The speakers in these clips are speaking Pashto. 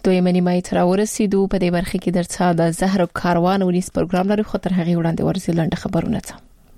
دویمه نیمه تر ورسېدو. په دې برخه کې درڅا د زهر کاروان ونیس پروګرام لري، خو تر هغه وړاندې ورزي لنډه خبرونه ته.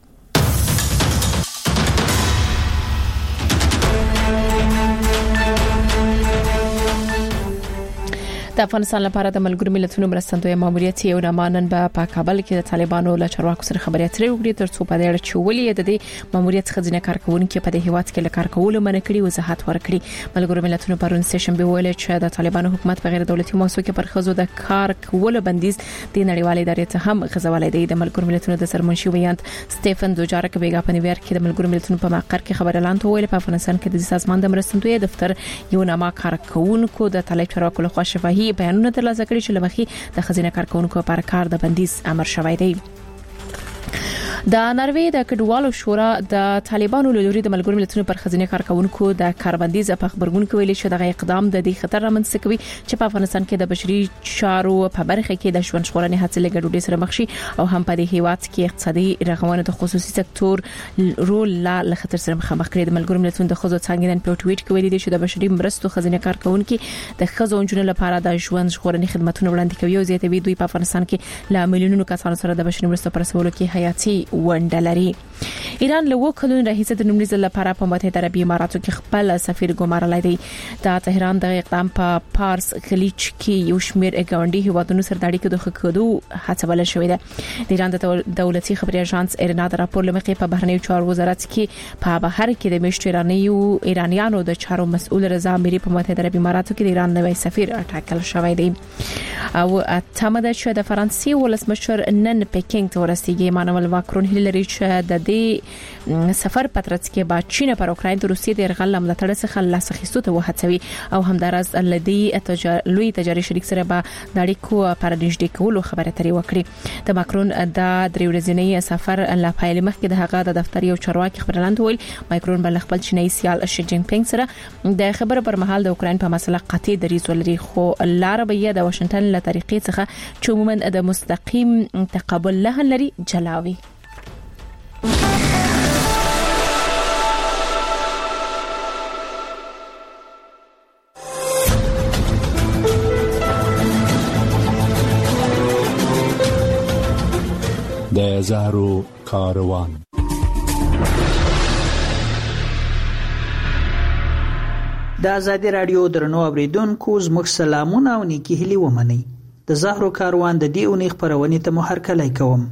د افغانستان لپاره د ملګرو ملتونو مرستندوی ماموریت یو نامانن په کابل کې د طالبانو له چارواکو سره خبرې اترې وکړي ترڅو په دې اړه چې ولې د دې ماموریت خزینه کارکونکو په دې هیواد کې له کار کولو منع کړي وضاحت ورکړي. ملګرو ملتونو پرون سیشن به ویل چې د طالبانو حکومت په غیر دولتي موسسو کې پر خزو د کار کولو بندیز د نړیوال ادارې ته هم غځولای دی. د ملګرو ملتونو د سرمنشي ویاند سټيفن دوجارک بیګا په نیویارک کې د ملګرو ملتونو په مقر کې خبر اعلان ویل په افغانستان کې د سازمان د مرستندوی دفتر یو نامه کارکونکو د طالب چارواکو له خوا شفاهي بیانونه ترلاسه کړي چې لمخې د خزینه کارکونکو لپاره کار د بندیز امر شوی دی. د ناروې د کډوالو شورا د طالبانو له لوري د ملګرو ملتونو پر خزینه کارکونکو د کاربندیز په خبرګون کې ویلي چې د اقدام د دې خطر رامنځته کوي چې په افغانستان کې د بشري چارو په برخه کې د ژوند ژغورنې هڅې له ګډوډۍ سره مخ شي او هم په دې هیواد کې اقتصادي رغونې د خصوصي سکتور رول له خطر سره مخامخ کړي. د ملګرو ملتونو د خزو څنګه نن په ټویټ کې ویلي چې د بشري مرستو خزینه کارکونکو د خزو انجونو لپاره د ژوند ژغورنې خدماتونه وړاندې کوي او زیاتوي دوی په افغانستان کې له میلیونونو کسانو سره د بشري مرستو پر رسولو کې حیاتي ونډه لري. ایران له وکړو راهیسه د نوملي ځل لپاره په متحده عربي اماراتو کې خپل سفیر ګمارلای دی. د تهران د اقدام په پارس خلیج کې یو شمېر ګاونډي هیوادونو سره د اړیکو د خکېدو هڅول شوې ده. د ایران د دولتي خبري اژانس ایرنا د راپور لمخې په بهرنیو چارو وزارت کې په بهر کې د مشتريانو ایرانیانو د چارو مسؤل رضا اميري په متحده عربي اماراتو کې د ایران نوی سفیر ټاکل شوی دی. او اتمه د چې د فرانسې ولسمشر نن پکینګ ته ورسیږي. مانویل ماکرون هیله لري چې د دې سفر پترڅ کې با چین پر اوکراین د روسیې د یرغل لملتړ څخه لاس اخیستو ته وهڅوي او همدارس لدی لوی تجاري شریک سره به د اړیکو پر نږدې کولو خبره ترې وکړي. د ماکرون د درې ورځنی سفر لا پایل مخکې د هغه د دفتر یو چارواکي خبرلاند ویل ماکرون بل خپل چینایي سیال شي جین پینګ سره د خبره پر مهال د اوکراین په مسله قطعي دریځ ولري، خو لار به د واشنگټن له طریقې څخه چې عموما د مستقیم تقابل له لري جلاوي. د زهرو کاروان. د آزادي رادیو درنو اوریدونکو زموږ سلامونه او نیکی هیلې ومنئ. د زهرو کاروان د دې اونۍ خبرونې ته محرکلای کوم.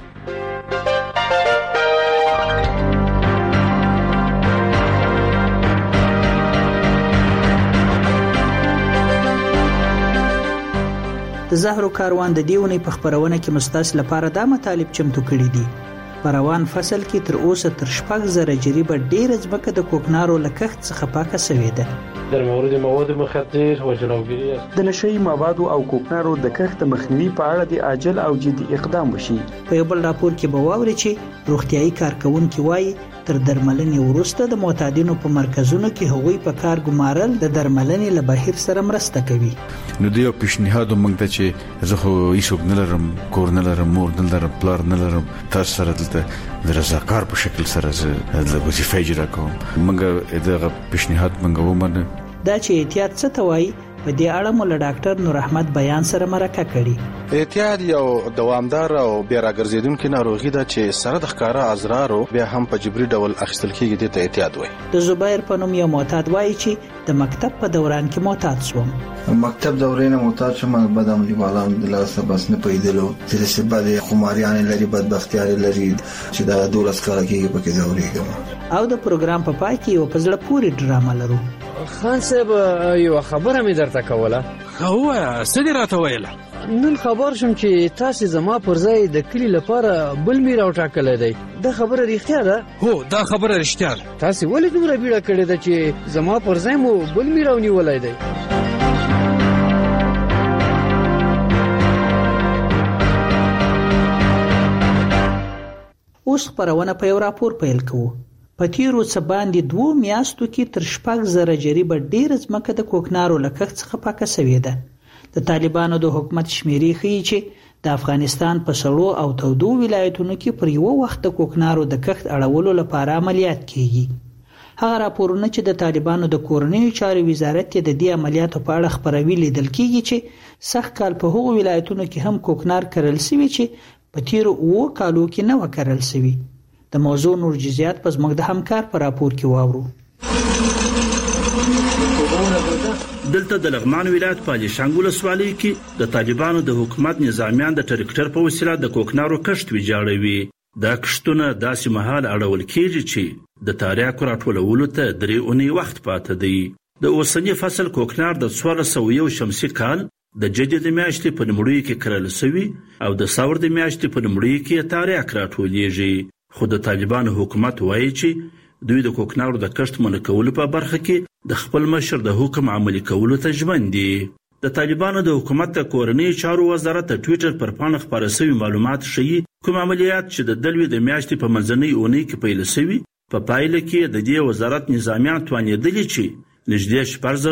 د زهرو کاروان د دیونې په خبرونه کې مستاس لپاره دا مطالب چمتو کړي دي. په روان فصل کې تر اوسه تر 6,000 جریبه ډېر ځمکه د کوکنارو لکښت څخه پاکه شوې ده. در مورد مواد مخدر و جلوگیری د نشئی موادو او کوکنارو د کښت مخنیوي په اړه د عاجل او جدي اقدام وشي. په یو بل راپور کې به واوري چې روغتيایي کارکونکو وایي تر درملنې وروسته د معتادینو په مرکزونو کې هغوی په کار ګمارل د درملنې له بهیر سره مرسته کوي. نو دیو پیشنهاد مونږ ته چې زه خو هیڅوک نه لرم، کور نه لرم، مور نه لرم، پلار نه لرم، تاسو سره دلته د رضاکار په شکل سره زه د وظیفه اجرا کوم. مونږ دغه پیشنهاد مونږ ومنه. دا چې احتیاط څه ته وایي په دې اړه مو له ډاکټر نور احمد بیان سره مرکه کړي. احتیاط یو دوامدار او بیا راګرځیدونکو ناروغي ده چې سره د ښکارا ازرارو بیا هم په جبري ډول اخیستل کیږي. د احتیاط وایي. د زبیر په نوم یو معتاد وایي چې د مکتب په دوران کې معتاد شوم. مکتب دورې نه معتاد شوم، بعد عملي والام د لاسه بس نه پیدلو چې سبب د خماریان لري، بدبختیار لري چې دا 12 کال کې په کې دورې. او د پروګرام په پای کې یو پزړه پوری ډرامه لرو. خان صاحب یو خبره مې درته کوله. هو څه راته ویله؟ نن خبر شم چې تاسو زما پر ځای د کلی لپاره بل میر او ټاکل دی. دا خبره رښتیا ده؟ هو دا خبره رښتیا ده. تاسو ولې دومره بیړه کړې ده چې زما پر ځای مو بل میر او نیولای دی؟ اوس خبرونه په یو راپور پیل کوو. په تیرو څه باندې 2 میاشتو کې تر 6,000 جریبه ډېر ځمکه د کوکنارو لکښت څخه پاکه شوې ده. د طالبانو د حکومت شمیرې ښیي چې د افغانستان په سړو او تودو ولایتونو کې پر یو وخت د کوکنارو د کښت اړولو لپاره عملیات کیږي. هغه راپورونه چې د طالبانو د کورنیو چارو وزارت د دې عملیاتو په اړه خبروي لیدل کیږي چې سخت کال په هغو ولایتونو کې هم کوکنار کرل شوی چې په تیرو 9 کالو کې نه وکړل شوی. د موضوع نور جزئیات په زموږ د همکار په راپور کې واورو. دلته د لغمان ولایت په علیشنګ ولسوالۍ کې د طالبانو د حکومت نظامیان د ټریکټر په وسیله د کوکنارو کښت ویجاړوي. دا کښتونه داسې مهال اړول کېږي چې د تاریاکو راټولولو ته 3 اونۍ وخت پاته دی. د اوسنی فصل کوکنار د 1401 شمسي کال د جدي د میاشتې په لومړیو کې کرل شوی او د ثور د میاشتې په لومړیو کې تاریاک راټولېږي. خو د طالبانو حکومت وایي چې دوی د کوکنارو د کښت منع کولو په برخه کې د خپل مشر د حکم عملي کولو ته ژمن دي. د طالبانو د حکومت د کورنیو چارو وزارت د ټویټر پر پاڼه خپاره شوي معلومات ښیي کوم عملیات چې د دلوي د میاشتې په منځنۍ اونۍ کې پیل شوي په پایله کې د دې وزارت نظامیان توانېدلي چې نږدې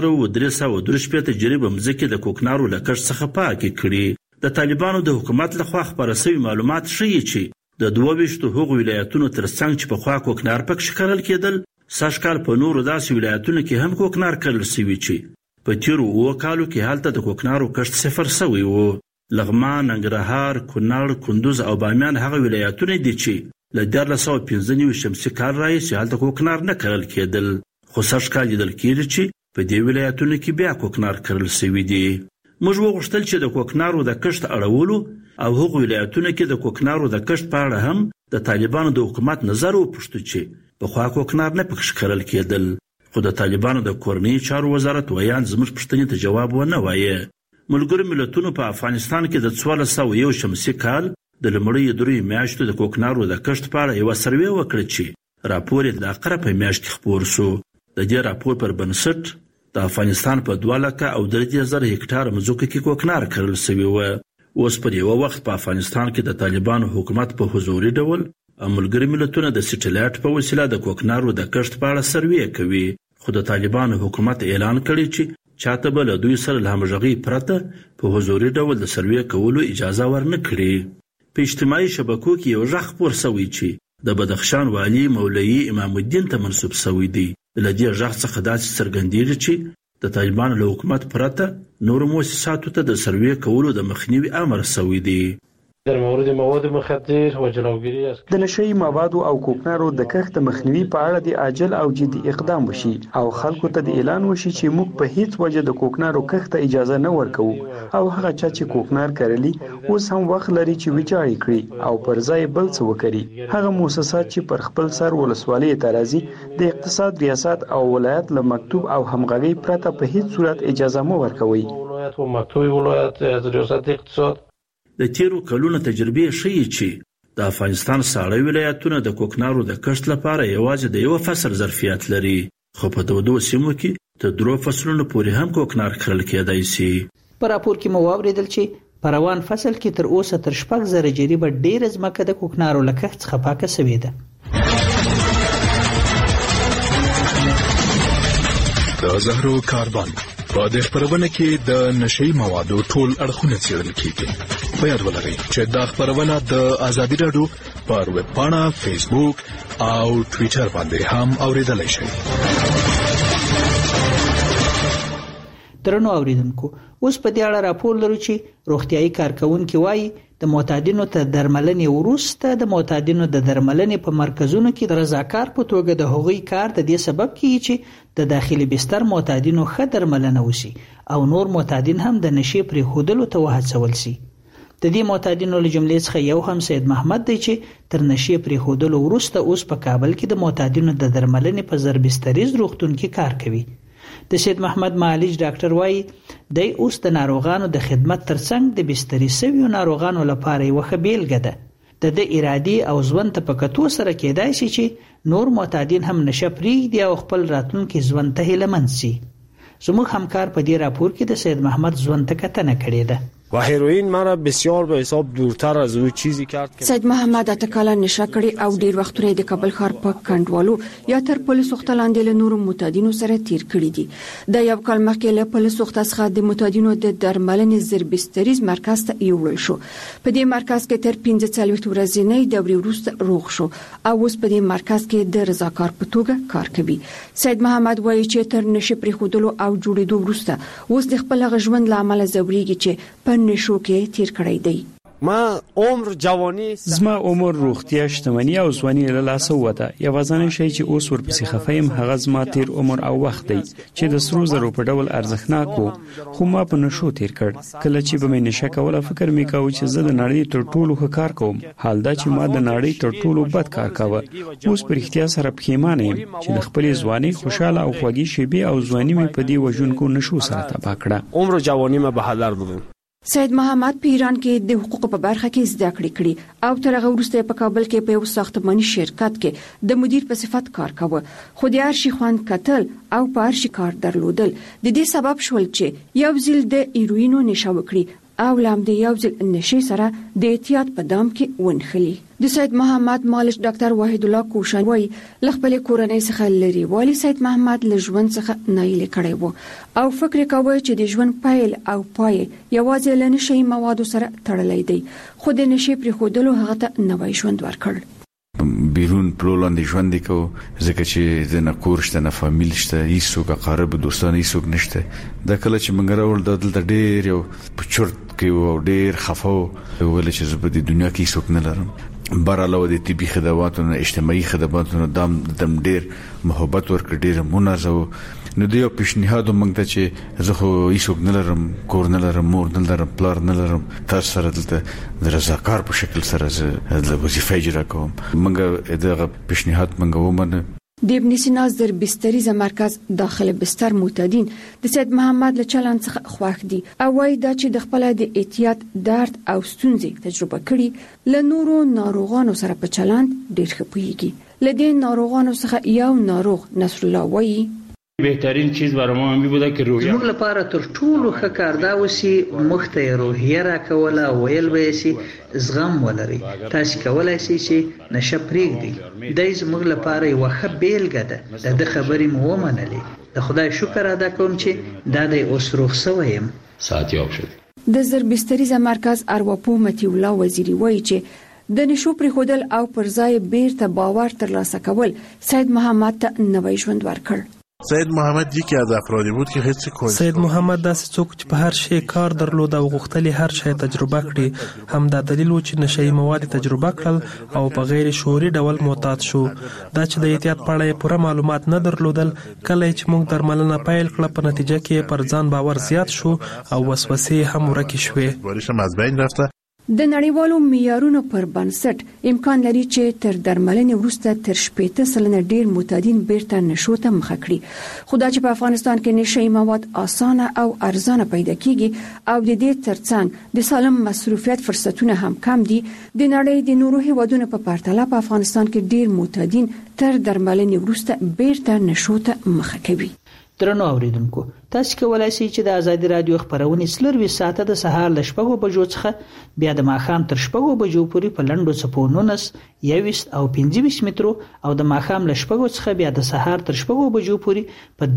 4333 جریب مځکې د کوکنارو له کښت څخه پاکې کړي. د طالبانو د حکومت لخوا خپاره شوي معلومات ښیي چې د 22 هغو ولایتونو ترڅنګ چې پخوا کوکنار پکې کرل کېدل سږ کال په نورو داسې ولایتونو کې هم کوکنار کرل شوي چې په تیرو 9 کالو کې هلته د کوکنارو کښت صفر شوی و. لغمان، ننګرهار، کونړ، کندوز او بامیان هغه ولایتونه دي چې له 1495 شمسي کال راهیسې هلته کوکنار نه کرل کېدل. خو سږ کال لیدل کېږي چې په دې ولایتونو کې بیا کوکنار کرل شوي دي. موږ وغوښتل چې د کوکنارو د کښت اړولو او هغو ولایتونو کې د کوکنارو د کښت په اړه هم د طالبانو د حکومت نظر وپوښتو چې پخوا کوکنار نه پکې کرل کېدل. خو د طالبانو د کورنیو چارو وزارت ویان زموږ پوښتنې ته جواب ونه وایه. ملګرو ملتونو په افغانستان کې د 1401 شمسي کال د لومړیو 3 میاشتو د کوکنارو د کښت په اړه یوه سروې وکړه چې راپور یې د اقره په میاشت کې خپور شو. د دې راپور پر بنسټ د افغانستان په 2,03,000 هکټار مځکو کې کوکنار کرل شوی و. اوس پر یو وخت په افغانستان کې د طالبانو حکومت په حضوري ډول ملګري ملتونه د سټلایټ په وسیله د کوکنارو د کښت په اړه سروې کوي. خو د طالبانو حکومت اعلان کړی چې چاته به له دوی سره له همغږۍ پرته په حضوري ډول د سروې کولو اجازه ورنه کړي. په اجتماعي شبکو کې یو غږ خپور شوی چې د بدخشان والي مولوي امام الدین ته منسوب شوی دی. له دې غږ څخه داسې څرګندېږي چې د طالبانو له حکومت پرته نورو مؤسساتو ته د سروې کولو د مخنیوي امر شوی دی. در مورد مواد مخدر و جلوگیری از د نشئی موادو او کوکنارو د کښت مخنیوي په اړه د عاجل او جدي اقدام وشي او خلکو ته د اعلان وشي چې موږ په هیڅ وجه د کوکنارو کښت ته اجازه نه ورکوو او هغه چا چې کوکنار کرلی اوس هم وخت لري چې ویجاړ کړي او پر ځای بل څه وکړي. هغه مؤسسات چې پر خپل سر ولسوالۍ ته راځي د اقتصاد ریاست او ولایت له مکتوب او همغږۍ پرته په هیڅ صورت اجازه مو ورکوي. ولایت و مکتوب ولایت از ریاست اقتصاد د تیرو کلونو تجربې ښیي چې د افغانستان ساړه ولایتونه د کوکنارو د کښت لپاره یوازې د یو فصل ظرفیت لري. خو په دو سیمو کې تر 3 فصلونو پورې هم کوکنار کرل کېدای شي. په راپور کې مو واوریدل چې په روان فصل کې تر اوسه تر 6,000 جریبه ډېره ځمکه د کوکنارو له کښت څخه پاکه شوې ده. د زهرو کاربن په دې خبرونه کې د نشئی موادو ټول اړخونه څېړل کیږي. په یاد ولرئ چې دا خبرونه د آزادي رادیو پر ویب پاڼه، فیسبوک او ټویټر باندې هم اوریدلای شئ. درنو اوریدونکو، اوس په دې اړه راپور لرو چې روغتيایي کارکونکو وایي د معتادینو ته درملنې وروسته د معتادینو د درملنې په مرکزونو کې د رضاکار په توګه د هغوی کار د دې سبب کیږي چې د داخلي بستر معتادینو ښه درملنه وشي او نور معتادین هم د نشې پرې خودلو ته وهڅول شي. د دې معتادینو له جملې څخه یو هم سید محمد دی چې تر نشې پرې خودلو وروسته اوس په کابل کې د معتادینو د درملنې په زربستریز روغتون کې کار کوي. د سید محمد معالج ډاکټر وایي د اوس د ناروغانو د خدمت ترڅنګ د بستري سویو ناروغانو لپاره یو ښه بیلګه ده. د ارادي او ژوند ته په کتو سره کېدای شي چې نور معتادین هم نشه پرېږدي او خپل راتلونکي ژوند ته هیله مند شي. زموږ همکار په دې راپور کې د سید محمد ژوند ته کتنه کړې ده. و هیروئین مرا بسیار به حساب دورتر از او چیزی کرد که سید محمد اتکاله نشه کړي او ډیر وختونه د کابل ښار په کنډوالو یا تر پولیس وخت لاندې له نورو متادینو سره تیر کړي دي. د یو کال مخکې له پولیس وخت څخه د متادینو د درملنې زربستریز مرکز ته یوړل شو. په دې مرکز کې تر 45 ورځې دورې وروسته روغ شو او اوس په دې مرکز کې د رضاکار په توګه کار کوي. سید محمد وایي چې تر نشه پریښودلو او جوړېدو وروسته اوس د خپل ژوند له امله ځوريږي چې په نشو کې تیر کړی دی. ما عمر جوانی زما عمر روغتیا شتمنۍ او ځواني له لاسه وته. یوازینی شی چې اوس ورپسې خفایم هغه زما تیر عمر او وخت دی چې د سرو زرو په ډول ارزښتناک وو، خو ما په نشو تیر کړ. کله چې به مې نشه کوله فکر مې کاوه چې زه د نړۍ تر ټولو ښه کار کوم، حال دا چې ما د نړۍ تر ټولو بد کار کاوه. اوس پر اختیار سره پښیمانه یم چې د خپل ځواني خوشاله او خوږی شیبې او ځواني مې په دې وژونکو نشو سره تباه کړه. عمر جوانی ما به هدر بودم. سید محمد په ایران کې د حقوقو په برخه کې زده کړې کړې او تر هغه وروسته په کابل کې په یو ساختماني شرکت کې د مدیر په صفت کار کاوه. خو د هر شي خوند کتل او په هر شي کار درلودل د دې سبب شول چې یو ځل د هیروینو نشه وکړي او لام د یو ځل نشي سره د احتیاط په دام کې ونخلي. د سید محمد مالش ډاکټر وحید الله کوشان وایي خپل کورنۍ څخه لري والی سید محمد له ژوند څخه نایل کړي وو او فکر کوي چې د ژوند پایل او پای یوازې له نشي موادو سره تړلې دی، خو د نشي پرې خودلو هغه ته نوې ژوند ورکړ. بیرون پلولاندې ژوند وکاو ځکه چې د نکور شته نه فامیل شته هیڅوک قرب دوستان هیڅوک نشته. د کله چې منګره ول دلته ډېر یو پچورت کې و ډېر خفاو ول چې زه په دې دنیا کې هیڅوک نه لرم. براله د طبي خدماتونو اجتماعي خدماتونو دم ډېر محبت ورکړ، ډېر منازو. نو دیو پیشنهاد مونږ ته چې زه خو هیڅوک نه لرم، کور نه لرم، مور نه لرم، پلار نه لرم، تاسو سره دلته د رضاکار په شکل سره زه د وظیفه اجرا کوم. مونږ دغه پیشنهاد مونږ ومنه. د ابن سینا زربستریز مرکز داخل بستر معتادین د سید محمد له چلند څخه خوښ دي او وايي دا چې د خپل د احتیاط درد او ستونزې تجربه کړي له نورو ناروغانو سره په چلند ډېر ښه پوهیږي. له دې ناروغانو څخه یو ناروغ نصر الله وایي بهترین چیز برای ما می بوده که روحیه موږ لپاره تر ټولو ښه کار دا وسی مخته روحیه راکوله ویل به سي زغم ولري. تاسو کولای شئ چې نشه پرېږدئ. دای زموږ لپاره یو ښه بیلګه ده. د خبرې مو ومنلې. د خدای شکر ادا کوم چې دا د اوس روغ سویم. ساعتیاب شد. د زربستریز مرکز ارواپو متی الله وزیری وایي چې د نشو پرېښودل او پر ځای بیرته باور ترلاسه کول سید محمد ته نوې ژوند ورکړ. سید محمد یکی از افرادی بود که هیڅ کوم سید محمد داسې څوک چې په هر شی کار درلود او غوښتل هر شی تجربه کړي. هم دا دلیل و چې نشئی مواد تجربه کړل او په غیر شعوري ډول معتاد شو. دا چې د احتیاط په اړه پوره معلومات نه درلودل، کله چې موږ درملنه پیل کړه په نتیجه کې پر ځان باور زیات شو او وسوسې هم ورکې شوې. ورشم از بین رفته. د نړیوالو معیارونو پر بنسټ امکان لري چې تر درملنې وروسته تر 80% ډیر معتادین بیرته نشو ته مخه کړي. خو دا چې په افغانستان کې نشئی مواد اسانه او ارزانه پیدا کیږي او د دې ترڅنګ د سالم مصروفیت فرصتونه هم کم دي، د نړۍ د نورو هیوادونو په پرتله په افغانستان کې ډیر معتادین تر درملنې وروسته بیرته نشو ته مخه کوي. درنو اوریدونکو، تاسو کولای شئ چې د آزادي رادیو خبرونه سلوي ساعته د سهار ل 6 بجو څخه بیا د ماښام تر 6 بجو پورې په لندو چپو 19 21 او 25 مترو او د ماښام ل 6 څخه بیا د سهار تر 6 بجو پورې په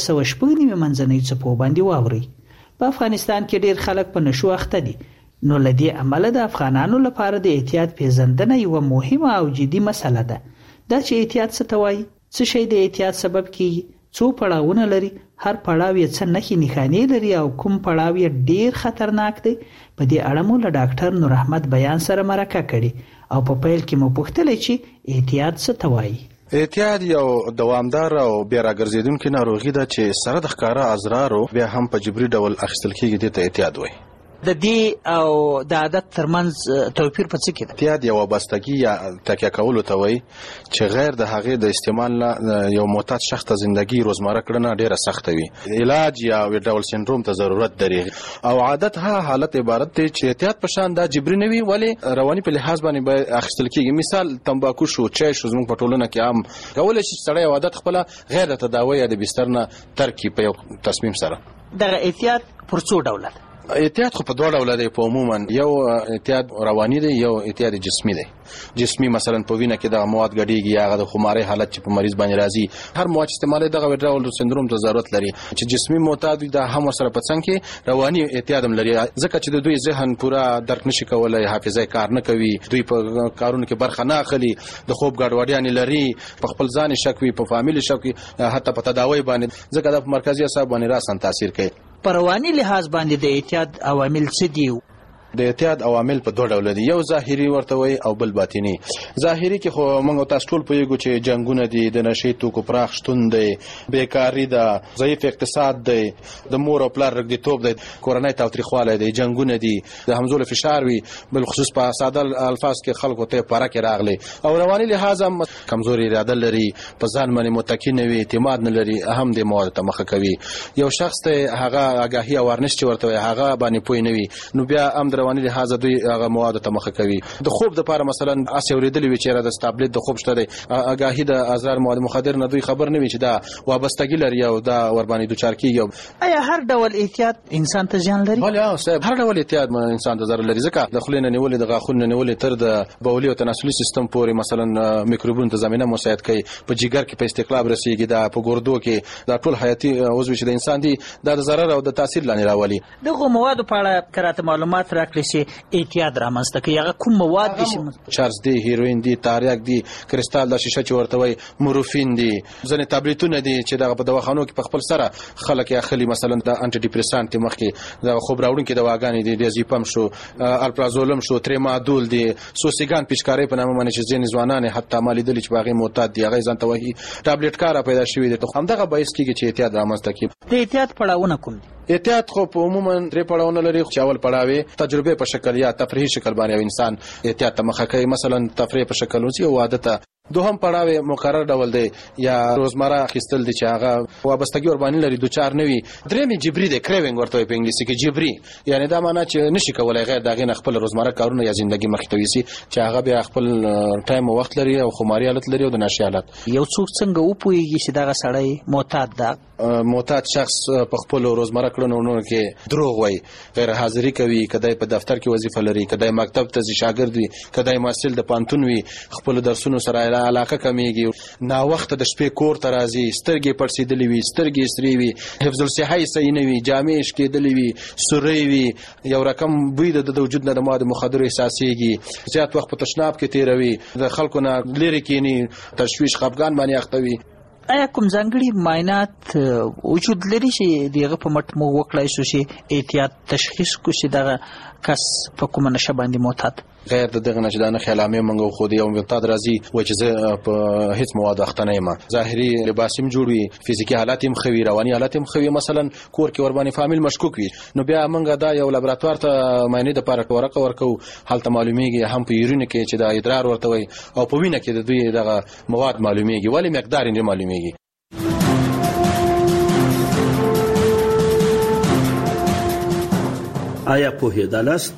1290 منځنۍ چپو باندې واوري. په افغانستان کې ډیر خلک په نشو اخته دي، نو لدی عمله د افغانانو لپاره د احتیاط پیژندنه یو مهمه او جدي مسله ده. دا چې احتیاط څه توای، څه شی د احتیاط سبب کیږي، څو پړاوونه لري، هر پړاو یې څه نښې نښانې لري او کوم پړاو یې ډیر خطرناک دی. په دې اړه مو له ډاکټر نور احمد بیان سره مرکه کړي او په پیل کې مو پوښتلې چې احتیاط څه توایي. احتیاط یو دوامدار او بیا راګرځیدونکې ناروغي ده چې سره د ښکاره ازرارو بیا هم په جبري ډول اخیستل کیږي. دې ته احتیاط وایي. د دې او د عادت ترمنځ توپیر په څه کې ده؟ احتیاط یو وابستګي یا تکیه کولو ته وایي چې غیر د هغې د استعمال نه یو معتاد شخص ته زندگی روزمره کړنه ډیره سخته وي. علاج یا ډول سندروم ته ضرورت لري او عادت ها حالت عبارت دی چې احتیاط په شان دا جبري نه وي ولې رواني په لحاظ باندې به اخیستل کیږي. مثال تمباکو شو، چای شو، زموږ په ټولنه کې عام کولای شي سړی عادت خپل غیر د تداوی یا د بستر نه ترک په یو تصمیم سره. دغه احتیاط پر څو ډول ده؟ اعتیاد خو په دوه ډوله دی. په عموما یو اعتیاد رواني دی، یو اعتیاد جسمي دی. جسمي مثلا په وینه کې د مواد ګډېږي، هغه د خمارۍ حالت چې په مریض باندې راځي. هر مواد استعمالي دغه وډراول سندروم ته ضرورت لري. چې جسمي معتاد د هم سره په څنګ کې رواني اعتیاد هم لري، ځکه چې د دوی ذهن پورا درک نشي کولای، حافظه کار نه کوي، دوی په کارونو کې برخه نه اخلي، د خوب ګډوډیاں لري، په خپل ځان شک وي، په فامیل شک وي، حتی په تداوی باندې، ځکه د مرکزي اعصاب باندې راسن تاثیر کوي. په رواني لحاظ باندې د اعتیاد عوامل څه دي؟ د اعتیاد عوامل په دوه ډول دي، یو ظاهري ورته وي او بل باطینی. ظاهري کې خو موږ تاسو ټول پوهیږو چې جنگونه دي، د نشي توکو پراخ شتون دی، بیکاری ده، ضعیف اقتصاد دی، د مور او پلار رګدیتوب دی، کورنۍ تاوتریخوالی دی، جنگونه دي، د همزول فشار وي، بل خصوص په ساده الفاظ کې خلکو ته پرکه راغلي. او رواني لحاظ هم کمزوري اراده لري، په ځان باندې متکی نه وي، اعتماد نه لري، هم د مواد ته مخه کوي. یو شخص ته هغه آگاهی او ورنش چې ورته هغه باندې پوي نه وي، نو بیا هم رواني لحاظ دوی هغه مواد ته مخه کوي. د خوب د لپاره مثلا اسې اوریدلې وي چې را د ټابلیټ د خوب شته دی، آگاهی د اضرار مواد مخدر نه دوی خبر نه وي چې دا وابستګي لري او دا ور باندې دوچار کیږي. آیا هر ډول احتیاط انسان ته ځان لري؟ بله صاحب، هر ډول احتیاط انسان ته ضرر لري، ځکه د خولې نه نیولې، د غاښونو نه نیولې تر د بولي او تناسلي سیستم پورې مثلا میکروبونو ته زمينه مساعد کوي، په جګر کې په استقلاب رسیږي، دا په ګردو کې دا ټول حیاتي عضو چې د انسان دي دا د ضرر او د تاثیر لاندې راولي. دغه مواد په اړه کراته معلومات راکړئ چې احتیاط رامنځته کوي. هغه کوم مواد دي؟ چرس دی، هیروین دی، تاریک دی، کریستال د شیشه چې ورته وي، مورفین دی، ځنې ټابلیټونه دي چې دغه په دواخانو کې په خپل سره خلک یې اخلي، مثلا د انټي ډیپریسانت مخکې د خوب راوړونکي دواګانې دي، ډیازیپم شو، الپرازولم شو، تریمادول دی، سوسیګان پیچکاري په نامه باندې چې ځینې ځوانان حتی مالیدل چې باغې معتاد دي، هغه ځان ته وایي ټابلیټ کار پیدا شوی دی. همدغه باعث کیږي چې احتیاط رامنځته کړي. د احتیاط پړاوونه کوم دي؟ احتیاط خو په عموما درې پړاوونه لري، چې اول پړاو تجربه په شکل یا تفریحي شکل باندې انسان احتیاط ته مخه کوي، مثلا تفریح په شکل اوسي او عادت. دوهم پړاو مقرر ډول دی یا روزمره اخیستل دي چې هغه وابستګي ور باندې لري، دوچار نه وي. درېمې جبري دی، کریوینګ ورته په انګلیسي کې جبري، یعنی دا معنی چې نشي کولای غیر دغه نه خپل روزمره کارونه یا ژوندۍ مخ ته ويسي، چې هغه بیا خپل ټایم او وخت لري او خماري حالت لري او د نشي حالت. یو څوک څنګه وپويږي چې دغه سړی معتاد ده؟ معتاد شخص په خپل روزمره کړنو کې دروغ وایي، غیر حاضری کوي، کدی په دفتر کې وظیفه لري، کدی مکتب ته ځي شاګرد وي، کدی محصل د پانتون وي، خپل درسونو سره علاقه کمیږي، نا وخت د شپې کور ته راځي، سترګې پړسېدلې وي، سترګې سرې وي، حفظ الصحه صحیح نه وي، جامې شکېدلې وي، سورې وي، یو رقم بوی د وجود نه د مواد مخدر احساسېږي، زیات وخت په تشناب کې تیروي، د خلکو نه لرې کینی، تشویش خفګان باندې اخته وي. آیا کوم ځانګړي معاینات وجود لري چې دغه په مټ موږ وکړای شو چې احتیاط تشخیص کو چې دغه کس په کومه نشه باندې معتاد؟ غیر د دغه نشه د خیالامې منغو خو دی او معتاد راځي و چې زه په هیڅ مواد اخته نه یم، ظاهري لباسیم جوړوي، فزیکی حالات هم خوي، رواني حالات هم خوي، مثلا کور کې ور باندې فامیل مشکوک وي، نو بیا موږ دا یو لابراتوار ته معاینې د لپاره ورقه ورکو، هلته معلومیږي هم په یورین کې چې د ادرار ورته وي او په وینه کې د دوی دغه مواد معلومیږي، ولی مقدار یې معلومیږي. آیا پوهېدلاست؟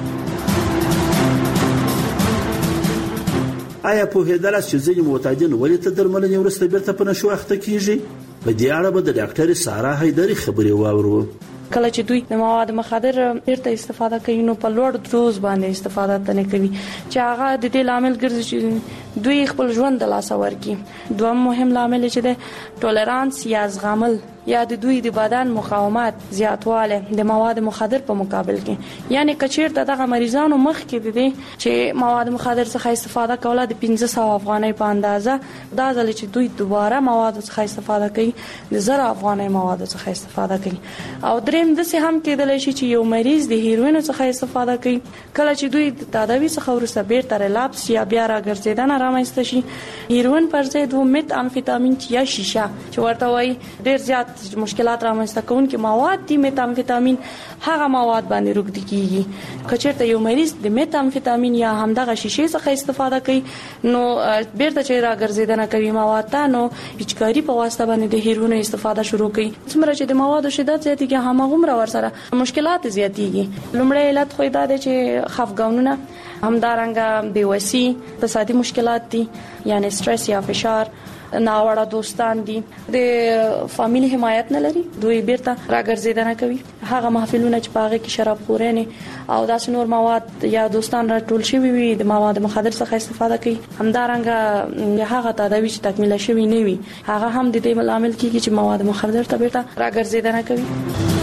آیا پوهېدلاست چې ځینې معتادین ولې تر درملنې وروسته بیرته په نشو اخته کیږي؟ په دې اړه به د ډاکټر سارا حیدري خبرې واورو. کله چې دوی د مواد مخدر ډېر استفاده کوي نو په لوړ دوز باندې استفاده نه کوي، چې هغه د دې لامل ګرځي چې دوی خپل ژوند د لاسه ورکړي. دویم مهم لامل چې د ټولرانس یا زغمل یا د دوی د بدن مقاومت زیاتواله د مواد مخدر په مقابل کې، یعنی کچیرته دغه مریضانو مخ کې دي چې مواد مخدر څخه استفاده کوله د 1500 افغانۍ په اندازه، دا ځل چې دوی دوباره مواد څخه استفاده کوي د 1000 افغانۍ مواد څخه استفاده کوي. او دریم د څه هم کېدلی شي چې یو مریض د هیروین څخه استفاده کوي، کله چې دوی د تداوی څخه ورسته بیرته ریلاپس یا بیا راګرځیدنه رامنځته شي، هیروین پر ځای د میت امفیتامین یا شیشه چې ورته وایي ډېر زیات مشکلات رامنځته کوونکي مواد دي، میت امفیتامین هغه مواد باندې روږدي کیږي. کچیرته یو مریض د میت امفیتامین یا همدغه شیشې څخه استفاده کوي نو بیرته چې راګرځیدنه کوي مواد ته، نو هیڅکاري په واسطه باندې د هیروین استفاده شروع کوي. څومره چې د موادو شدت زیاتېږي هماغومره ورسره مشکلات زیاتېږي. لومړی علت خو دا دی چې خفګانونه، همدارنګه بېوسي، اقتصادي مشکلات دي، یعنی سټرس یا فشار، ناوړه دوستان دي د فامیلی حمایت نه لري دوی بیرته راګرځیدنه کوي هغه محفلونه چې پاغه کې شراب خورنه او داس نور مواد یا دوستان راټول شوی وي د مواد مخدر څخه استفاده کوي همدارنګه هغه تداوی چې تکمیل شوی نه وي هغه هم د دې عامل کیږي چې مواد مخدر ته بیرته راګرځیدنه کوي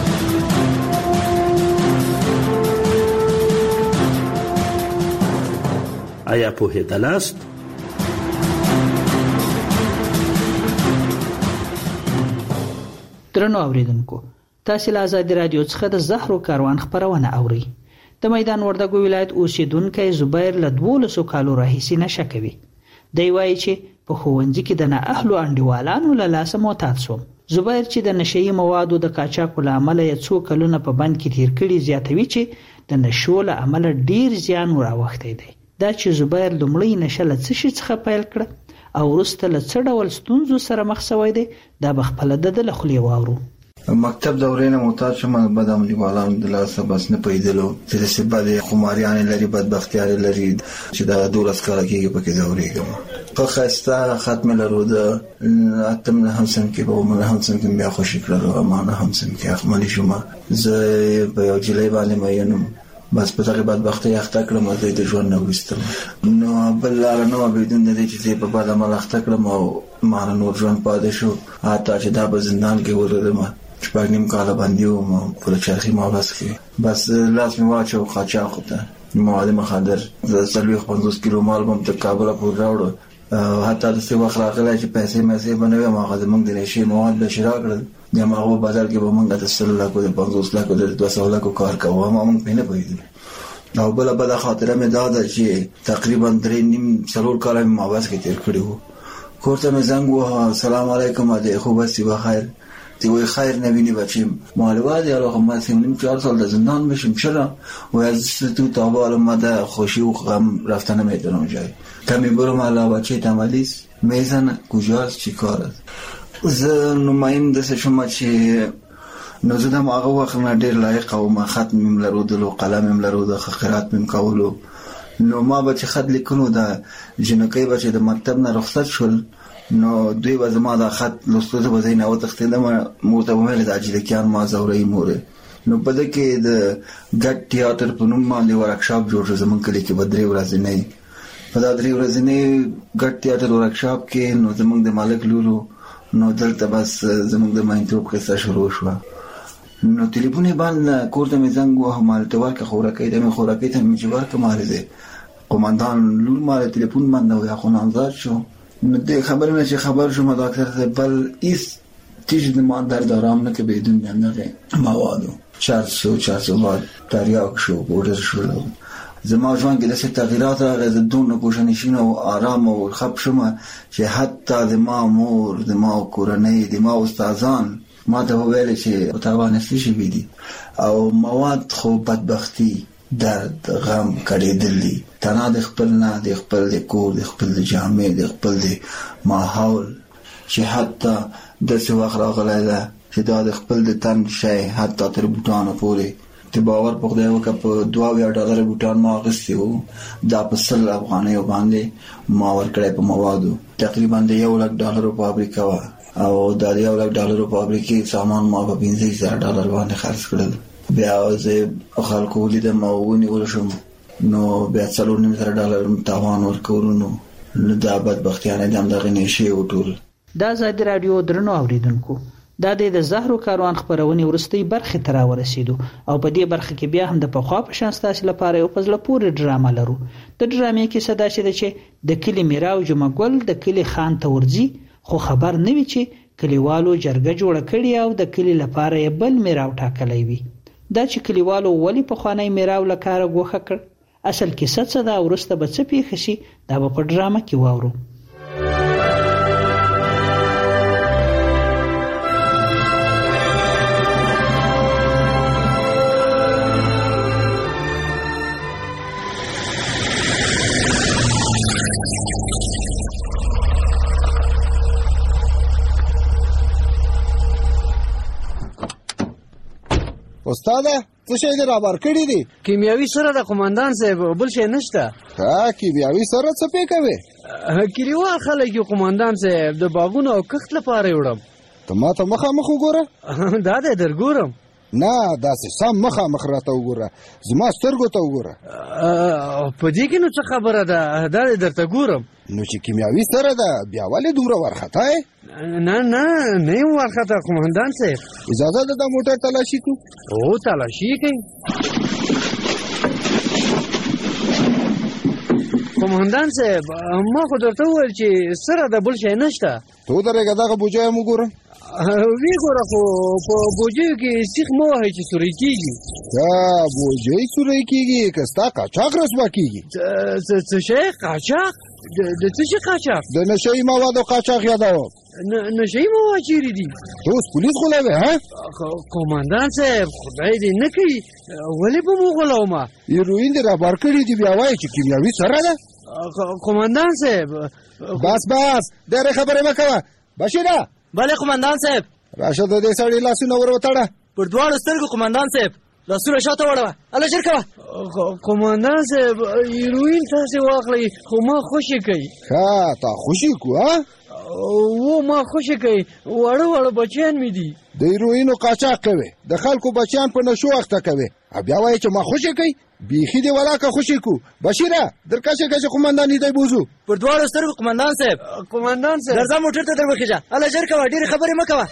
آیا پوهیدلاست؟ درنو اوریدونکو تاسو له آزادي رادیو څخه د زهرو کاروان خبرونه اوري د میدان وردګو ولایت اوسیدونکو زبیر له 12 کالو راهیسې نشه کوي دی وایي چې په خوندې کې د نه اهلو انډیوالانو له لاسه معتاد شو زبیر چې د نشئی موادو د قاچاق لامل یې څو کلونه په بند کې تیر کړي زیاتوي چې د نشو له عمل ډیر زیان راوختی دی دا چې زبیر لومړی نشه له څه شي څخه پیل کړ او وروسته له څه ډول ستونزو سره مخ شوی دی دا بخپله د لخلې واورو مکتب دورې نه معتاد شوم بد عملي والام د لاسه بس نه پیدلو چې سبب د خماریان لري بدبختیار لري چې دا 12 کال کېږي په کې دورې کوم په خسته ختم لرو د اتم نه همسن کې په من همسن کې بیا خوشی کړو ما نه همسن کې اخمالي شوم زه په یو جلای باندې مېنم بس په هغه بدبختي اخته کړم د ژوند نه وستم نو بل لار نو بدون د دې چې په بعد عمل اخته کړم او ما نور ژوند پاتې شو حتی چې دا په زندان کې ورته ما شپږ نیم کال باندې وم په چرخي ماوس کې بس لاس می واچو قاچاق ته مواد مخدر د 50 کیلو مال بم ته کابل پور راوړ حتی د څه وخت راغلی چې پیسې بنوي ما غوښتل موږ د نشي مواد به شرا کړل د ماغو بازار کې به موږ د 100 لک د 50 لک د 200 لک کار کوو ما موږ نه پېژنو او بل خاطره مې دا ده چې تقریبا 3.5 کال مې ماوس کې تیر کړی وو کوړه مې زنګ وه السلام علیکم دې خو بس بخیر تی وای خیر نبینی بچیم مالواد یا رو ما 3.5 سال در زندان میشم چرا و از تو تابال اومده خوشی و غم رفتن نمیدونم جای کمی برم علا بچه تمالیست میزن کجاست چی کار است زه نمایم دست شما چې نزدم آقا وقت نه ډیر لایق او ما خط میم لرودل و قلم میم لرود و خقرات میم کولو نو ما بچه خط لیکنو دا جنکی بچه دا مکتب نه رخصت شل نو دوی به زما دا خط لوستو ته وځي نه وتختیدم موته ویل د اجلکیان ما زوري موره نو په دې کې د ګټ تیاتر په نوم باندې ورکشاپ جوړ زمون کلی کې بدري ورځ نه په دا درې ورځ نه ګټ تیاتر ورکشاپ کې نو زمون د مالک لورو نو دلته بس زمون د ماینټوب قصه شروع شو نو ټلیفون باندې کوړه مې زنګ وه مالته ورکه خوراکې د مې خوراکې ته مې جوړ کماله ده قومندان لور مال ټلیفون باندې یا خو نامزاد شو نو دې خبر مې چې خبر شوم دکتر ته بل ایس تیج د ما در دارم نه کې بدون نه موادو 400 بعد تریاک شو بورز شو زما ژوند کې د څه تغیرات راغلي د دونه کوشنشین او آرام او خب شوم چې حتی د ما مور د ما کورنۍ د ما استادان ما ته ویل چې او تاوان شي دي او مواد خو بدبختی درد غم کړیدلی تنه د خپل نه د خپل د کور د خپل د جامع د خپل د ماحول چې حتی د څه وخت راغلی ده چې دا د خپل د تن شي حتی تر بوټانو پورې ته باور په خدای وکړه په $2 بوټان ما اخیستي وو دا په 100 افغانیو باندې ما ورکړی په موادو تقریبا د $1,00,000 فابریکه وه او دا د $1,00,000 فابریکې سامان ما په $15,000 باندې خرڅ کړل بیا زه خلکو لیدم او ونیول شم نو بیا $4,000 تاوان ورکولو نو دا بدبختیانه د همدغې نشې وټول دا آزادي رادیو درنو اوریدونکو دا د زهرو کاروان خبرونې ورستۍ برخې ته راورسېدو او په دې برخه کې بیا هم د پخوا په شان ستاسو لپاره یو په زړه پورې ډرامه لرو د ډرامې کیسه دا چې د کلي میراو جمعګل د کلي خان ته ورځي خو خبر نه وي چې کلیوالو جرګه جوړه کړې او د کلي لپاره یې بل میراو ټاکلی وي دا چې کلیوالو ولی په خوانی میراو لکاره غوخه کړ اصل کیسه څه دا ورسته به څه پیښ شي دا په ډرامه کې واورو استاد څه شي دې رابر کړی دي کیمیاوي سره د قومندان صاحب بل شي نشته ها کیمیاوي سره څه پې کوي کلیوال خلک یو قومندان صاحب د باغونو او کښت لپاره وړم. ته ما ته مخامخ وګوره. دا دې درګورم. نه داسې سم مخامخ راته وګوره، زما سترګو ته وګوره. په دې کې نو څه خبره ده؟ دا دې درته ګورم. نو چې کیمیاوي سره ده بیا ولې دومره وارخطا یې؟ نه یم وارخطا قومندان صاحب. اجازه ده دا موټر تلاشي کړو؟ او تلاشي کوي. قومندان صاحب ما خو درته وویل چې سره د بل شی نشته. ته ودرېږه دغه بوجۍ هم وګوره. وی ګوره خو په بوجیو کې سیخ مه وهئ چې سوری کېږي. دا بوجۍ سوری کېږي که ستا قاچاق رسوا کېږي؟ څه شی قاچاق؟ د څه شي قاچاق؟ د نشهیي موادو قاچاق یادوم. نشهیي مواد چیرې دي؟ ته اوس پولیس غولوې ها؟ قومندان صاحب خدای دې نه کوي، ولې به مو غولومه؟ هیروین دې رابار کړي دي بیا وایي چې کیمیاوي سره ده؟ قومندان صاحب بس ډېرې خبرې مه کوه. بشیره. بله قومندان صاحب. راشه د دې سړي لاسونه ور وتړه. پر دواړو سترګو قومندان صاحب لاسونه شاته وړوه. هله ژر کوه. قومندان صاحب هیروین تاسې واخلئ خو ما خوشې کوي. ښه تا خوشې کو ها؟ و ما خوشې کوي، واړه بچیان مې دي. د هیروینو قاچاق کوي، د خلکو بچیان په نشو اخته کوي، بیا وایي چې ما خوشې کوي. بیخي دې ولاکه خوشې کو. بشیره درکشه کشه قومندان دې بوزو. پر دواړو سترګو قومندان صاحب. قومندان صاحب درځه موټر ته در وخېږه. هله ژر کوه، ډېرې خبرې مه کوه.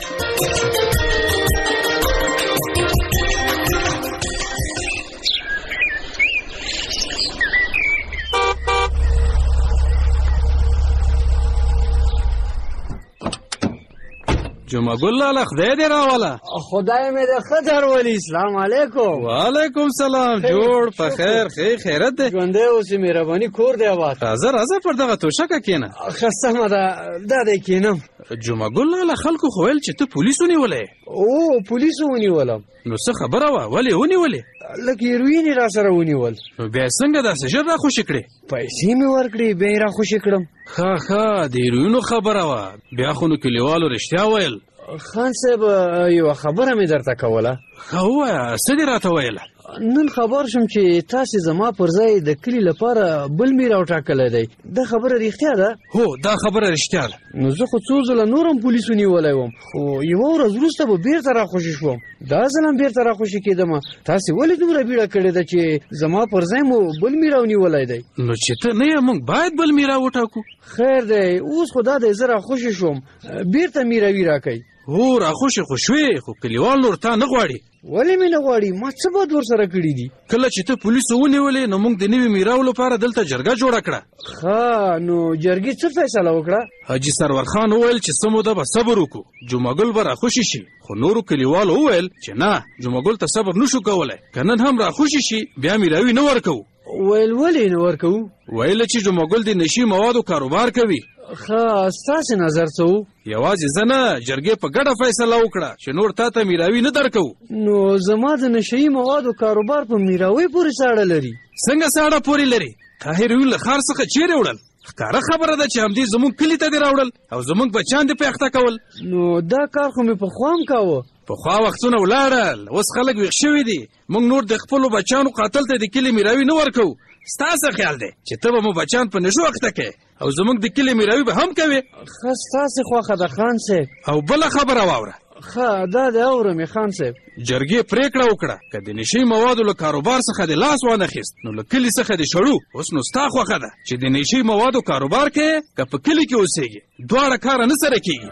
جمعه ګل لاله خدای دې راوله. خدای مې دې ښه درولي. سلام علیکم. وعلیکم سلام. جوړ په خیر خیرت دی. ژوندی اوسې، مهرباني کور دی آباد. راځه پر دغه توشکه کښېنه. ښه سمه ده دا دی کښېنم. جمعه ګل لاله خلکو خو ویل چې ته پولیس ونیولی. او پولیسو ونیولم. نو څه خبره وه؟ ولې ونیولې؟ لږ هیروین یې را سره ونیول. نو بیا یې څنګه داسې ژر راخوشي کړې؟ پیسې مې ورکړې بیا یې راخوشي کړم. ښه د هیروینو خبره وه. بیا خو نو کلیوالو رښتیا ویل. خان صاحب یوه خبره مې درته کوله. ښه ووایه څه دې راته ویله؟ نن خبر شم چې تاسې زما پر ځای د کلي لپاره بل مې راوټاکلی دی. دا خبره رښتیا ده؟ هو دا خبره رښتیا ده. نو زه خو څو ځله نور هم پولیسو نیولی وم، خو یوه ورځ وروسته به بیرته راخوشي شوم. دا ځل هم بیرته راخوشي کېدمه. تاسې ولې دومره بیړه کړې ده چې زما پر ځای مو بل مې راونیولی دی؟ نو چې ته نه یې موږ باید بل مې راوټاکو. خیر دی اوس خو دا دی زه راخوشي شوم، بیرته میراوي راکئ. هو راخوشي خو شوې، خو کلیوال نور تا نه غواړي. ولې مې نه غواړي؟ ما څه بد ورسره کړي دي؟ کله چې ته پولیسو ونیولې نو موږ د نوي میراو لپاره دلته جرګه جوړه کړه. ښه نو جرګې څه فیصله وکړه؟ حاجي سرور خان وویل چې څه موده به صبر وکړو، جمعه ګل به راخوشي شي. خو نورو کلیوالو وویل چې نه جمعه ګل ته صبر نشو کولی، که نن هم راخوشي شي بیا میراوي نه ورکوو. ویل ولې نه ورکوو؟ ویل چې جمعه ګل د نشي موادو کاروبار کوي. ښه ستاسې نظر څه و؟ یوازې زه نه، جرګې په ګډه فیصله وکړه چې نور تا ته میراوي نه درکوو. نو زما د نشهیي موادو کاروبار په میراوي پورې ساړه لري؟ څنګه ساړه پورې لري؟ تا هیروین له ښار څخه چیرې وړل؟ ښکاره خبره ده چې همدې زموږ کلي ته دې راوړل او زموږ بچیان دې په اخته کول. نو دا کار خو مې پخوا هم کاوه. پخوا وختونه ولاړل، اوس خلک ویښ شوي دي. موږ نور د خپلو بچیانو قاتل ته د کلي میراوي نه ورکوو. ستا څه خیال دی چې ته به مو بچیان په نشو اخته کوې او زموږ د کلي میراوي به هم کوې؟ ښه ستاسې خوښه ده خان صاحب. او بله خبره واوره. ښه دا دې اورم خان صاحب. جرګې پریکړه وکړه که د نشي موادو له کاروبار څخه د لاس وانخیست نو له کلي څخه دې شړو. اوس نو ستا خوښه ده چې د نشي موادو کاروبار کوې که په کلي کې اوسېږي، دواړه کاره نه سره کېږي.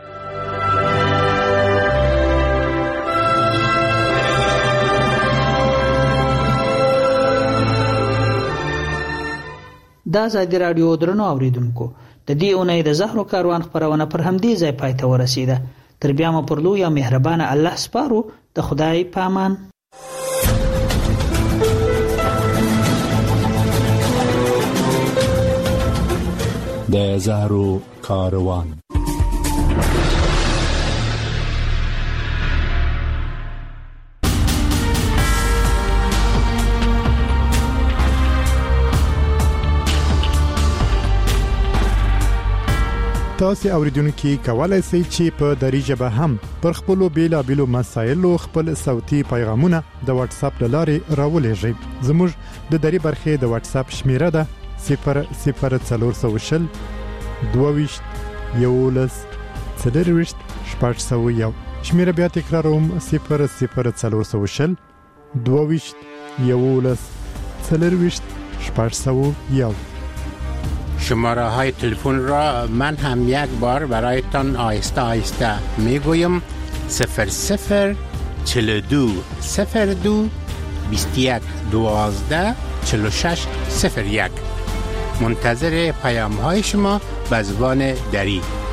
دا ازادي راډیو درنو اوریدونکو د دې اونۍ د زهرو کاروان خپرونه پر همدې ځای پای ته ورسیده. تر بیا مو پر لوی او مهربانه الله سپارو. د خدای په امان. د زهرو کاروان. تاسو اوریدونکو کولای شئ چې په دری ژبه هم پر خپل بیلابیلو مسایلو خپل صوتي پیغامونه د واتس اپ لارې راولېږئ. زموږ د دری برخې د واتس اپ شمیره ده 00420 22 11 40 601 شمیره بیا تکراروم 00420 22 11 40 601 شماره های تلفن را من هم یک بار برایتان آهسته آهسته میگویم 00 42 02 21 12 46 01 منتظر پیام های شما به زبان دری.